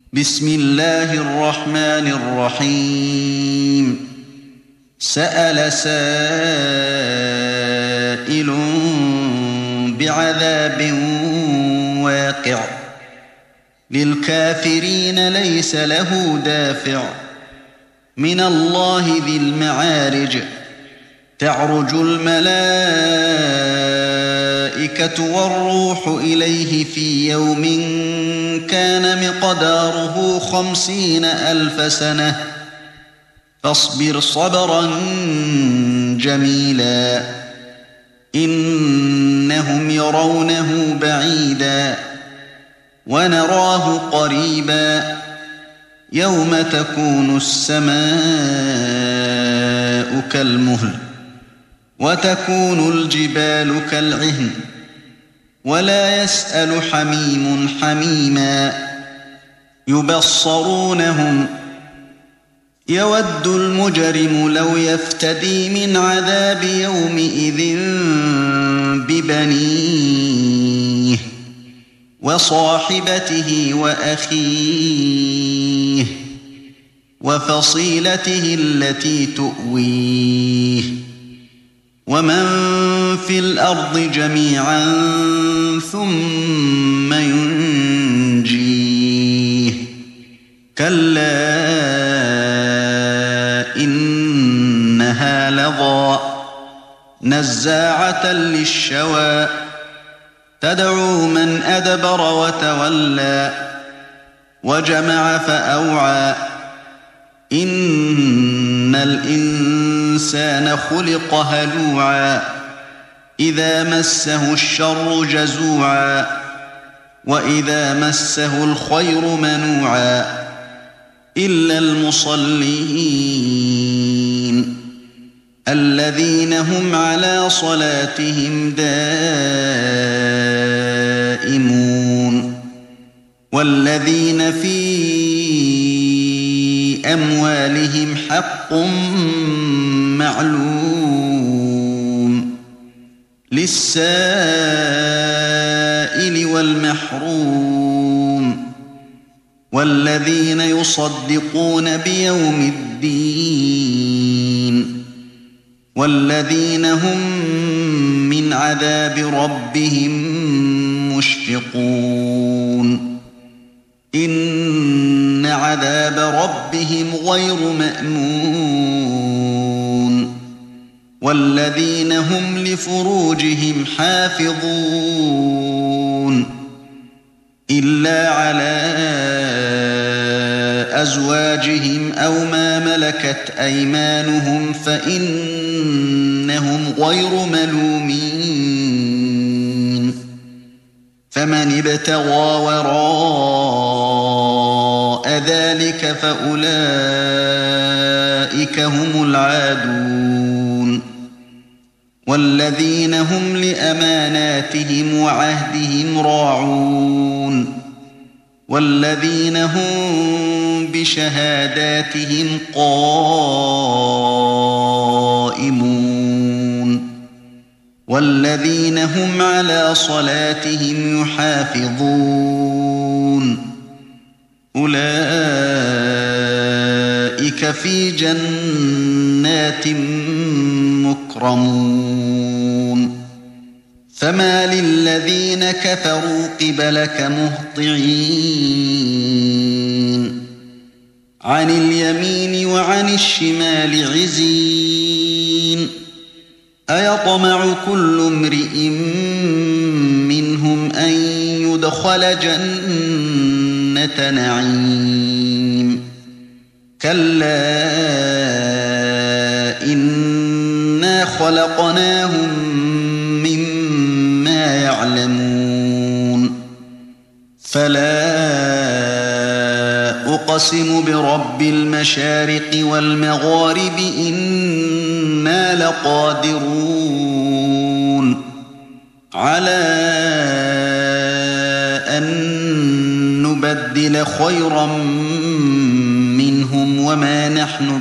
بسم الله الرحمن الرحيم سأل سائل بعذاب واقع للكافرين ليس له دافع من الله ذي المعارج تعرج الملائكة والروح إليه في يوم كان مقداره 50,000 سنة فاصبر صبرا جميلا إنهم يرونه بعيدا ونراه قريبا يوم تكون السماء كالمهل وتكون الجبال كالعهن ولا يسأل حميم حميما يبصرونهم يود المجرم لو يفتدي من عذاب يومئذ ببنيه وصاحبته وأخيه وفصيلته التي تؤويه ومن في الأرض جميعا ثم ينجيه كلا إنها لظى نزاعة للشوى تدعو من أدبر وتولى وجمع فأوعى إن الإنسان خلق هلوعا إذا مسه الشر جزوعا وإذا مسه الخير منوعا إلا المصلين الذين هم على صلاتهم دائمون والذين في أموالهم حق معلوم للسائل والمحروم والذين يصدقون بيوم الدين والذين هم من عذاب ربهم مشفقون إن عذاب ربهم غير مأمون والذين هم لفروجهم حافظون إلا على أزواجهم أو ما ملكت أيمانهم فإنهم غير ملومين فمن ابتغى وراء ذلك فأولئك هم العادون والذين هم لأماناتهم وعهدهم راعون والذين هم بشهاداتهم قائمون والذين هم على صلاتهم يحافظون أولئك في جنات مكرمون فما للذين كفروا قبلك مهطعين عن اليمين وعن الشمال عزين أيطمع كل امرئ منهم أن يدخل جنة نعيم كلا إنا خلقناهم مما يعلمون فلا أقسم برب المشارق والمغارب إنا لقادرون على أن نبدل خيرا منهم وما نحن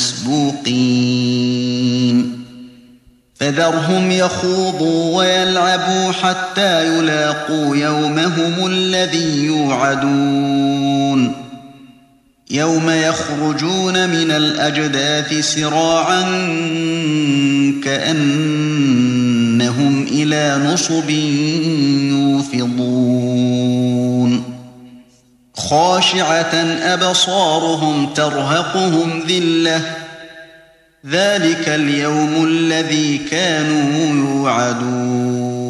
بمسبوقين فذرهم يخوضوا ويلعبوا حتى يلاقوا يومهم الذي يوعدون يوم يخرجون من الأجداث سراعا كأنهم إلى نصب يوفضون خاشعة أبصارهم ترهقهم ذلة ذلك اليوم الذي كانوا يوعدون